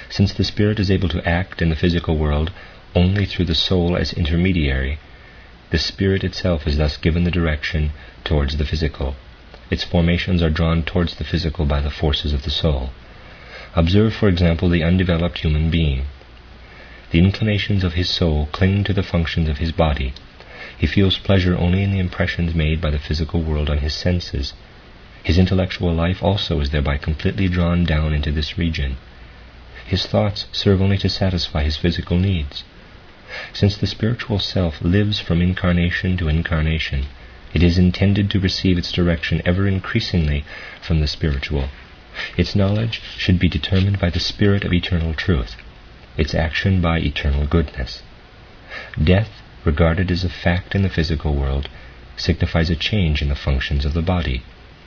Since the spirit is able to act in the physical world only through the soul as intermediary, the spirit itself is thus given the direction towards the physical. Its formations are drawn towards the physical by the forces of the soul. Observe, for example, the undeveloped human being. The inclinations of his soul cling to the functions of his body. He feels pleasure only in the impressions made by the physical world on his senses. His intellectual life also is thereby completely drawn down into this region. His thoughts serve only to satisfy his physical needs. Since the spiritual self lives from incarnation to incarnation, it is intended to receive its direction ever increasingly from the spiritual. Its knowledge should be determined by the spirit of eternal truth, its action by eternal goodness. Death, regarded as a fact in the physical world, signifies a change in the functions of the body.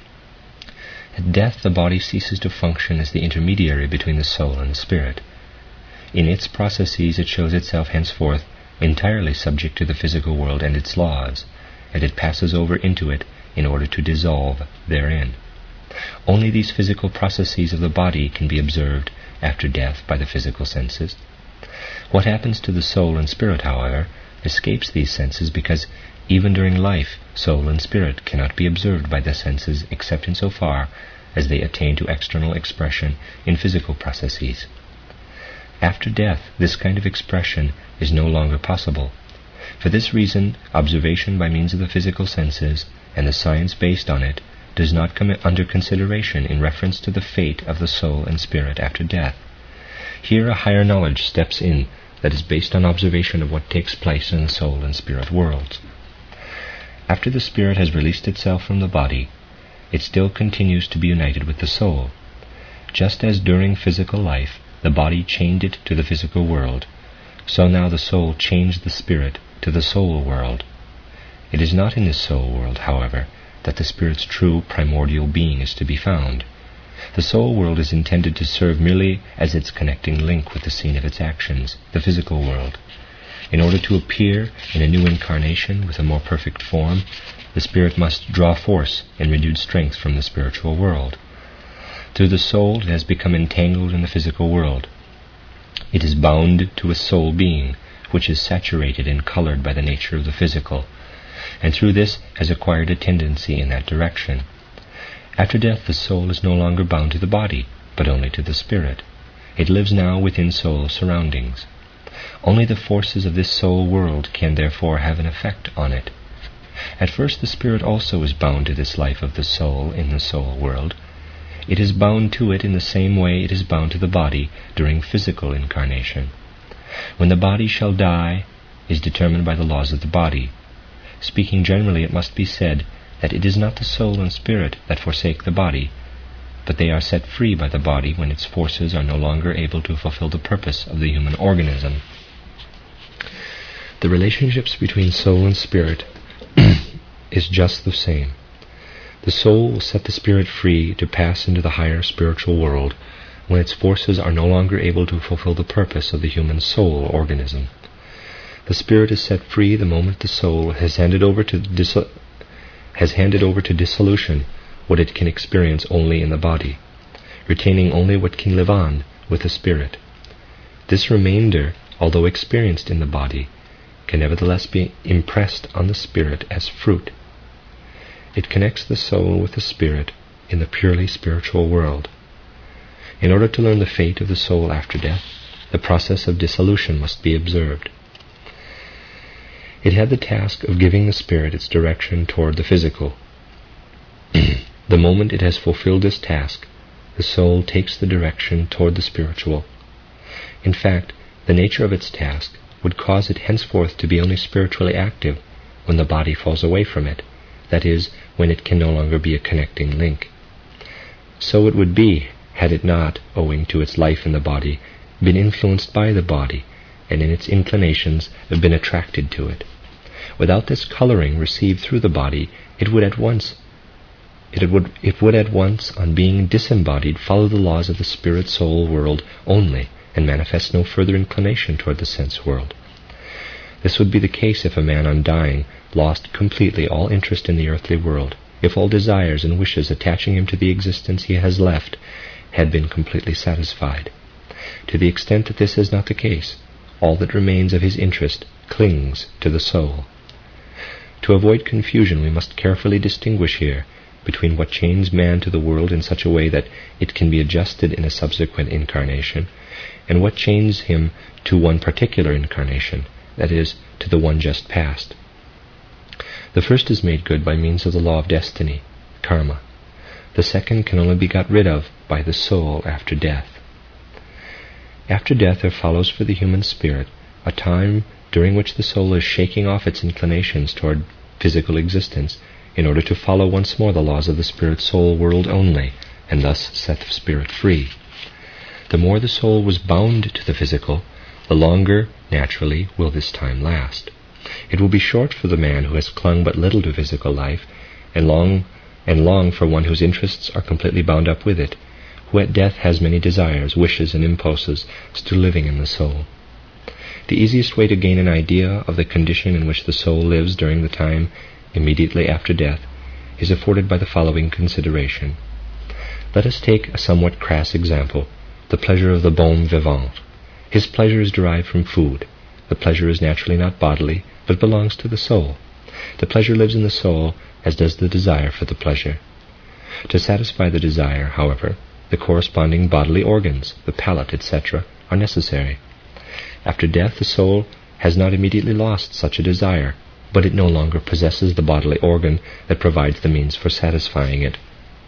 At death, the body ceases to function as the intermediary between the soul and the spirit. In its processes it shows itself henceforth entirely subject to the physical world and its laws, and it passes over into it in order to dissolve therein. Only these physical processes of the body can be observed after death by the physical senses. What happens to the soul and spirit, however, escapes these senses, because even during life, soul and spirit cannot be observed by the senses except in so far as they attain to external expression in physical processes. After death, this kind of expression is no longer possible. For this reason, observation by means of the physical senses and the science based on it does not come under consideration in reference to the fate of the soul and spirit after death. Here a higher knowledge steps in that is based on observation of what takes place in the soul and spirit worlds. After the spirit has released itself from the body, it still continues to be united with the soul. Just as during physical life the body chained it to the physical world, so now the soul changed the spirit to the soul world. It is not in this soul world, however, that the spirit's true primordial being is to be found. The soul world is intended to serve merely as its connecting link with the scene of its actions, the physical world. In order to appear in a new incarnation with a more perfect form, the spirit must draw force and renewed strength from the spiritual world. Through the soul it has become entangled in the physical world. It is bound to a soul being, which is saturated and colored by the nature of the physical, and through this has acquired a tendency in that direction. After death, the soul is no longer bound to the body, but only to the spirit. It lives now within soul surroundings. Only the forces of this soul world can therefore have an effect on it. At first the spirit also is bound to this life of the soul in the soul world. It is bound to it in the same way it is bound to the body during physical incarnation. When the body shall die is determined by the laws of the body. Speaking generally, it must be said that it is not the soul and spirit that forsake the body, but they are set free by the body when its forces are no longer able to fulfill the purpose of the human organism. The relationships between soul and spirit is just the same. The soul will set the spirit free to pass into the higher spiritual world when its forces are no longer able to fulfill the purpose of the human soul organism. The spirit is set free the moment the soul has handed over to dissolution what it can experience only in the body, retaining only what can live on with the spirit. This remainder, although experienced in the body, can nevertheless be impressed on the spirit as fruit. It connects the soul with the spirit in the purely spiritual world. In order to learn the fate of the soul after death, the process of dissolution must be observed. It had the task of giving the spirit its direction toward the physical. The moment it has fulfilled this task, the soul takes the direction toward the spiritual. In fact, the nature of its task would cause it henceforth to be only spiritually active when the body falls away from it, that is, when it can no longer be a connecting link. So it would be had it not, owing to its life in the body, been influenced by the body, and in its inclinations have been attracted to it. Without this coloring received through the body, it would at once, on being disembodied, follow the laws of the spirit-soul world only, and manifest no further inclination toward the sense world. This would be the case if a man on dying lost completely all interest in the earthly world, if all desires and wishes attaching him to the existence he has left had been completely satisfied. To the extent that this is not the case, all that remains of his interest clings to the soul. To avoid confusion, we must carefully distinguish here between what chains man to the world in such a way that it can be adjusted in a subsequent incarnation, and what chains him to one particular incarnation, that is, to the one just past. The first is made good by means of the law of destiny, karma. The second can only be got rid of by the soul after death. After death there follows for the human spirit a time during which the soul is shaking off its inclinations toward physical existence in order to follow once more the laws of the spirit-soul world only, and thus set the spirit free. The more the soul was bound to the physical, the longer, naturally, will this time last. It will be short for the man who has clung but little to physical life, and long for one whose interests are completely bound up with it, who at death has many desires, wishes, and impulses still living in the soul. The easiest way to gain an idea of the condition in which the soul lives during the time immediately after death is afforded by the following consideration. Let us take a somewhat crass example, the pleasure of the bon vivant. His pleasure is derived from food. The pleasure is naturally not bodily, but belongs to the soul. The pleasure lives in the soul, as does the desire for the pleasure. To satisfy the desire, however, the corresponding bodily organs, the palate, etc., are necessary. After death, the soul has not immediately lost such a desire, but it no longer possesses the bodily organ that provides the means for satisfying it.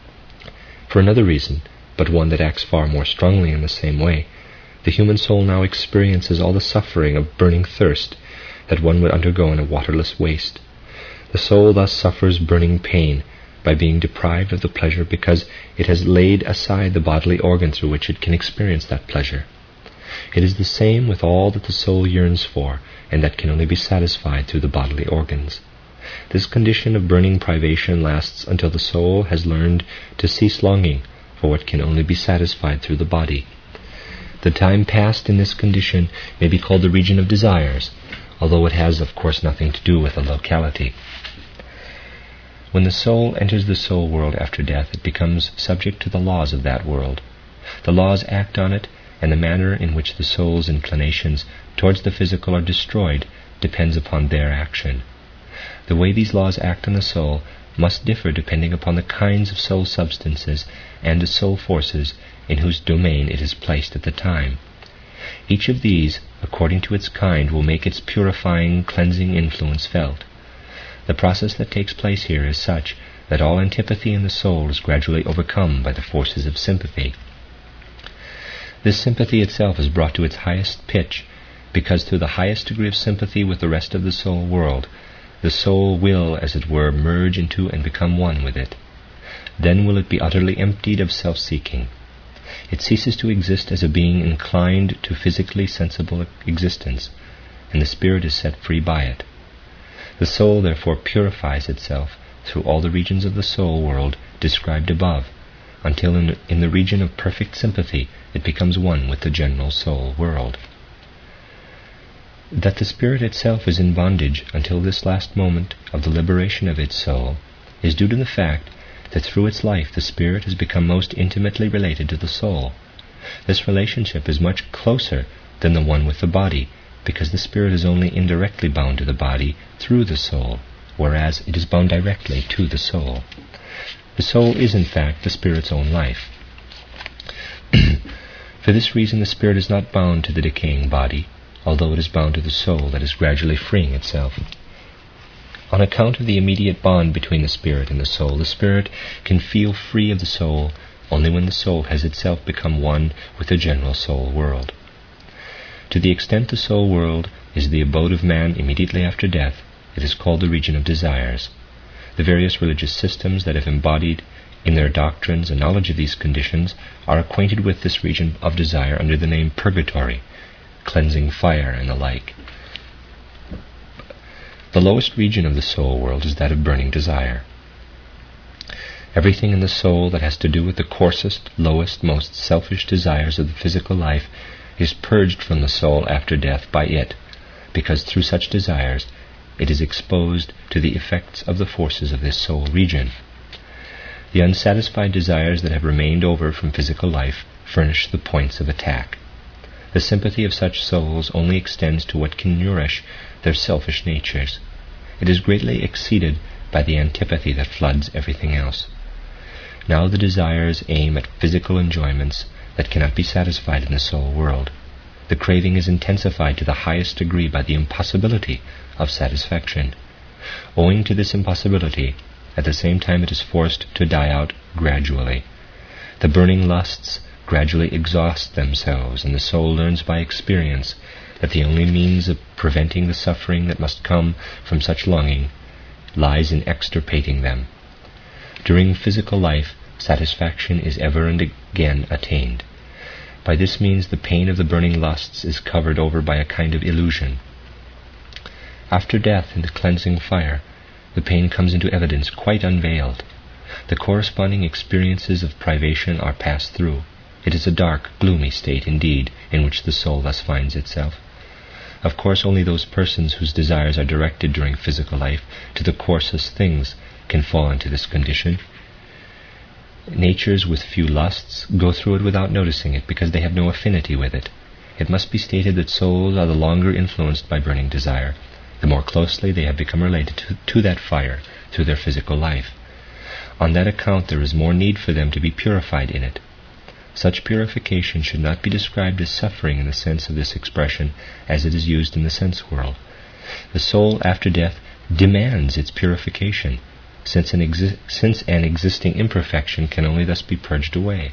For another reason, but one that acts far more strongly in the same way, the human soul now experiences all the suffering of burning thirst that one would undergo in a waterless waste. The soul thus suffers burning pain by being deprived of the pleasure because it has laid aside the bodily organ through which it can experience that pleasure. It is the same with all that the soul yearns for, and that can only be satisfied through the bodily organs. This condition of burning privation lasts until the soul has learned to cease longing for what can only be satisfied through the body. The time passed in this condition may be called the region of desires, although it has of course nothing to do with the locality. When the soul enters the soul world after death, it becomes subject to the laws of that world. The laws act on it, and the manner in which the soul's inclinations towards the physical are destroyed depends upon their action. The way these laws act on the soul must differ depending upon the kinds of soul substances and the soul forces in whose domain it is placed at the time. Each of these, according to its kind, will make its purifying, cleansing influence felt. The process that takes place here is such that all antipathy in the soul is gradually overcome by the forces of sympathy. This sympathy itself is brought to its highest pitch because through the highest degree of sympathy with the rest of the soul world, the soul will, as it were, merge into and become one with it. Then will it be utterly emptied of self-seeking. It ceases to exist as a being inclined to physically sensible existence, and the spirit is set free by it. The soul therefore purifies itself through all the regions of the soul world described above, until in the region of perfect sympathy it becomes one with the general soul world. That the spirit itself is in bondage until this last moment of the liberation of its soul is due to the fact that through its life the spirit has become most intimately related to the soul. This relationship is much closer than the one with the body, because the spirit is only indirectly bound to the body through the soul, whereas it is bound directly to the soul. The soul is in fact the spirit's own life. For this reason the spirit is not bound to the decaying body, although it is bound to the soul that is gradually freeing itself. On account of the immediate bond between the spirit and the spirit can feel free of the soul only when the soul has itself become one with the general soul world. To the extent the soul world is the abode of man immediately after death, it is called the region of desires. The various religious systems that have embodied in their doctrines a knowledge of these conditions are acquainted with this region of desire under the name purgatory, cleansing fire, and the like. The lowest region of the soul world is that of burning desire. Everything in the soul that has to do with the coarsest, lowest, most selfish desires of the physical life is purged from the soul after death by it, because through such desires it is exposed to the effects of the forces of this soul region. The unsatisfied desires that have remained over from physical life furnish the points of attack. The sympathy of such souls only extends to what can nourish their selfish natures. It is greatly exceeded by the antipathy that floods everything else. Now the desires aim at physical enjoyments that cannot be satisfied in the soul world. The craving is intensified to the highest degree by the impossibility of satisfaction. Owing to this impossibility, at the same time it is forced to die out gradually. The burning lusts gradually exhaust themselves, and the soul learns by experience that the only means of preventing the suffering that must come from such longing lies in extirpating them. During physical life, satisfaction is ever and again attained. By this means the pain of the burning lusts is covered over by a kind of illusion. After death in the cleansing fire, the pain comes into evidence quite unveiled. The corresponding experiences of privation are passed through. It is a dark, gloomy state indeed in which the soul thus finds itself. Of course, only those persons whose desires are directed during physical life to the coarsest things can fall into this condition. Natures with few lusts go through it without noticing it because they have no affinity with it. It must be stated that souls are the longer influenced by burning desire, the more closely they have become related to that fire through their physical life. On that account there is more need for them to be purified in it. Such purification should not be described as suffering in the sense of this expression as it is used in the sense world. The soul after death demands its purification, since an existing imperfection can only thus be purged away.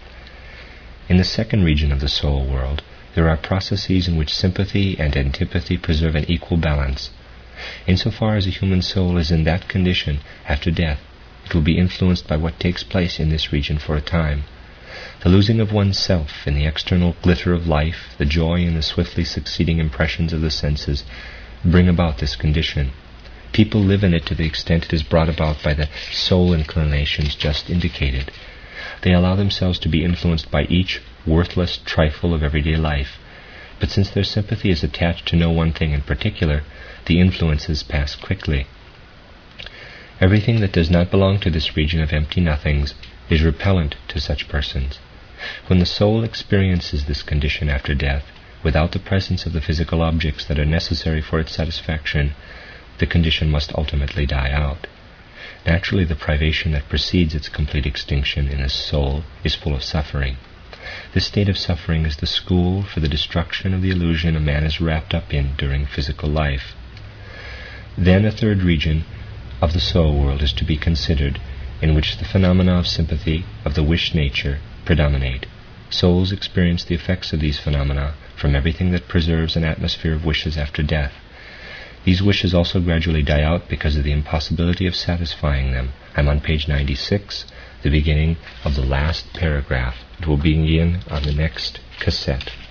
In the second region of the soul world, there are processes in which sympathy and antipathy preserve an equal balance. Insofar as a human soul is in that condition after death, it will be influenced by what takes place in this region for a time. The losing of one's self in the external glitter of life, the joy in the swiftly succeeding impressions of the senses, bring about this condition. People live in it to the extent it is brought about by the soul inclinations just indicated. They allow themselves to be influenced by each worthless trifle of everyday life. But since their sympathy is attached to no one thing in particular, the influences pass quickly. Everything that does not belong to this region of empty nothings is repellent to such persons. When the soul experiences this condition after death, without the presence of the physical objects that are necessary for its satisfaction, the condition must ultimately die out. Naturally, the privation that precedes its complete extinction in the soul is full of suffering. This state of suffering is the school for the destruction of the illusion a man is wrapped up in during physical life. Then a third region of the soul world is to be considered, in which the phenomena of sympathy, of the wish nature, predominate. Souls experience the effects of these phenomena from everything that preserves an atmosphere of wishes after death. These wishes also gradually die out because of the impossibility of satisfying them. I'm on page 96, the beginning of the last paragraph. It will begin on the next cassette.